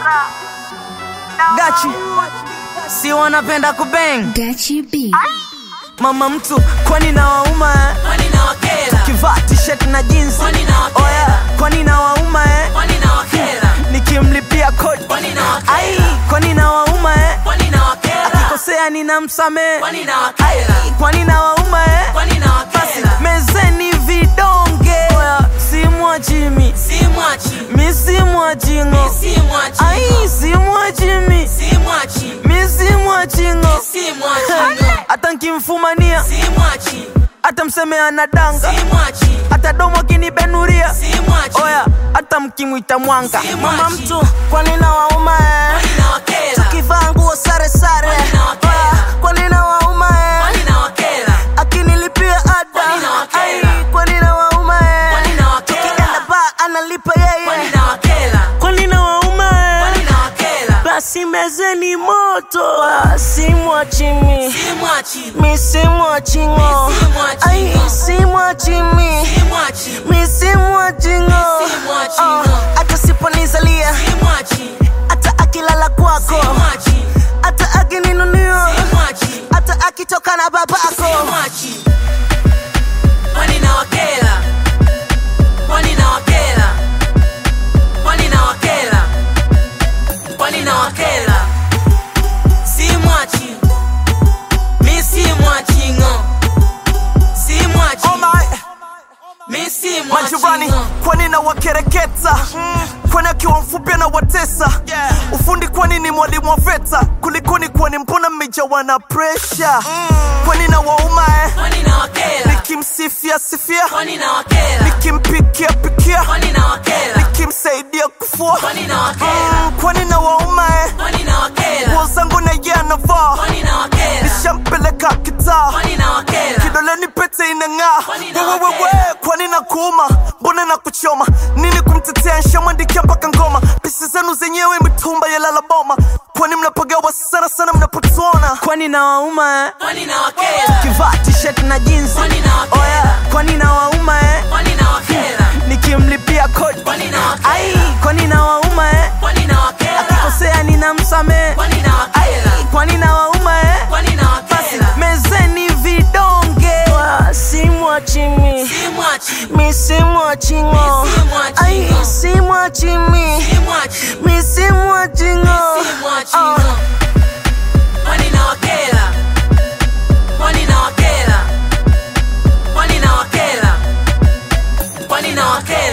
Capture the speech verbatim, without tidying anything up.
Gachi, si wanapenda kubang Gachi B. Mama mtu, kwani na wauma eh? Kwani na wakela? Tukivaa t-shirt na jeans, kwani na wakela? Oh yeah, kwani na wauma eh? Kwani na wakela? Nikimlipia kodi, kwani na wakela? Ai, kwani na wauma eh? Kwani na wakela? Akikosea ninamsamehe, kwani na wakela? Kwani na wauma eh? Kwani na wakela? Mezeni vidonge, oh yeah, simwachi mi, Simwachi, mi simwachi ngo, simwachi, ai simwachi mi, simwachi, mi simwachi ngo, simwachi, hata nkimfumania, simwachi, hata mseme anadanga, simwachi, hata domo akinibenuria, simwachi, oya, hata mkimwita mwanga. Simwachi. Mama mtu, kwani na wauma eh? kwani na wakela? Tukivaa nguo sare sare, Kwani na wakela? oya, kwani na wauma eh? Kwani na wakela? Akinilipia ada, Kwani na wakela? ai, kwani na wauma eh? Kwani na wakela? Tukienda bar analipa yeye, Kwani na wakela? kwani na wauma eh? Kwani na wakela? Basi mezeni moto, ah, simwachi mi, Simwachi, mi simwachi ngo, Mi simwachi ai ngo. simwachi mi, simwachi, mi simwachi ngo, Mi simwachi Ah, ngo. hata siponizalia, simwachi, hata akilala kwako, simwachi, hata akininunio, simwachi, hata akitoka na babako. simwachi. Kwani na wakela? Kwani na wakela? Kwani na wakela? Kwani na wakela? Simwachi, mi simwachi ngo, simwachi, Oh my, mi simwachi majirani, ngo. kwani na wakereketa, kwani akiwa mfupi na watesa, ufundi kwani ni mwalimu wa VETA, kulikoni kwani mbona mmejawa na pressure, kwani na wauma eh? Kwani na wakela? Nikimsifia sifia, Kwani na wakela? nikimpikia pikia, Kwani na wakela? nikimsaidia kufua, Kwani na wakela? Mm, kwani na wauma eh? Kwani na wakela? Nguo zangu na yeye anavaa, Kwani na wakela? nishampeleka kitaa, Kwani na wakela? kidoleni pete inang'aa. Kwani na Wewe wakela? wewe, kwani na kuuma, mbona na kuchoma nini? Kumtetea nshamwandikia mpaka ngoma, pisi zenu zenyewe mitumba ya lala boma, kwani mnapagawa sana sana mnapotuona. Kwani na wauma eh? Kwani na wakela? Kivaa t-shirt na jeans, Kwani na wakela? oh yeah, kwani na wauma eh? Kwani na wakela? Nikimlipia kodi, Kwani na wakela? ai, kwani na wauma eh? Kwani na wakela? Akikosea ninamsamehe, Kwani na wakela? kwani na wauma eh? Kwani na wakela? Mezeni vidonge, ah, simwachi mi, Simwachi, mi simwachi ngo, Mi simwachi ai ngo. simwachi mi, simwachi, mi simwachi ngo, simwachi Ah. ngo. Kwani na wakela? Kwani na wakela? Kwani na wakela? Kwani na wakela?